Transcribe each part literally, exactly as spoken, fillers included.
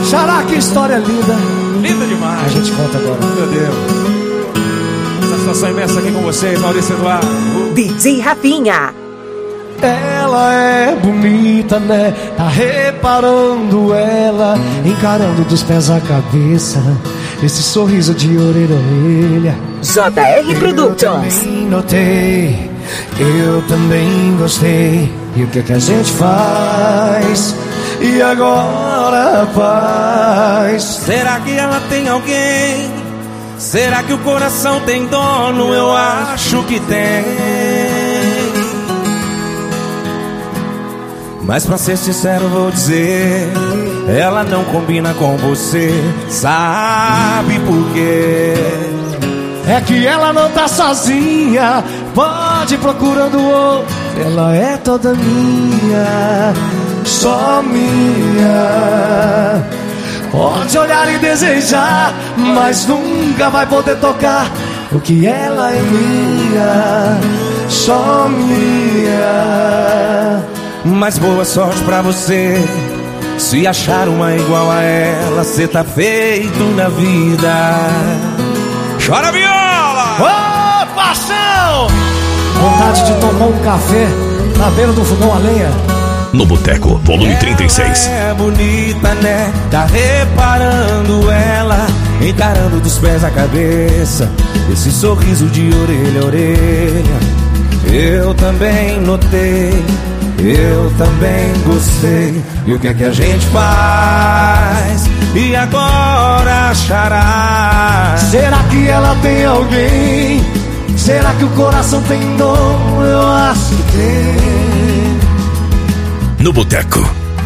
Xará, que história linda. Linda demais. A gente conta agora. Meu Deus. Satisfação imensa aqui com vocês, Maurício Eduardo. D J Rafinha. Ela é bonita, né? Tá reparando ela, encarando dos pés à cabeça, esse sorriso de orelha a orelha. J R Productions. Eu também notei, eu também gostei. E o que é que a gente faz? E agora, paz? Será que ela tem alguém? Será que o coração tem dono? Eu acho que tem. Mas pra ser sincero vou dizer, ela não combina com você. Sabe por quê? É que ela não tá sozinha, pode ir procurando outro. Ela é toda minha, só minha. Pode olhar e desejar, mas nunca vai poder tocar, porque ela é minha, só minha. Mas boa sorte pra você, se achar uma igual a ela, cê tá feito na vida. Chora viola! Ô, oh, paixão! Vontade de tomar um café na beira do fogão a lenha. No Boteco, volume trinta e seis. É bonita, né? Tá reparando ela, encarando dos pés à cabeça, esse sorriso de orelha a orelha. Eu também notei, eu também gostei. E o que é que a gente faz? E agora, Xará? Será que ela tem alguém? Será que o coração tem dom? Eu acho que tem. No Boteco.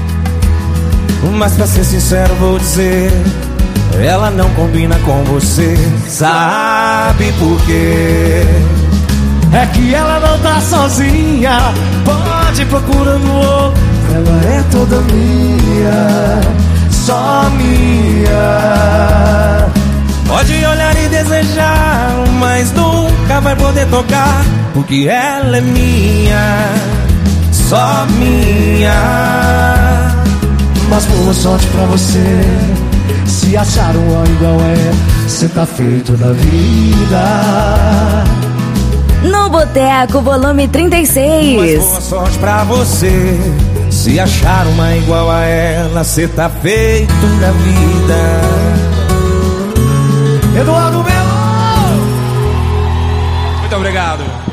Mas pra ser sincero vou dizer, ela não combina com você. Sabe por quê? É que ela não tá sozinha, pode ir procurando outro. Ela é toda minha, só minha. Pode olhar e desejar, mas nunca vai poder tocar, porque ela é minha, só minha. Mas boa sorte pra você, se achar uma igual é, cê tá feito na vida. No Boteco, volume trinta e seis. Mas boa sorte pra você, se achar uma igual a ela, cê tá feito na vida. Eduardo Melo. Muito obrigado.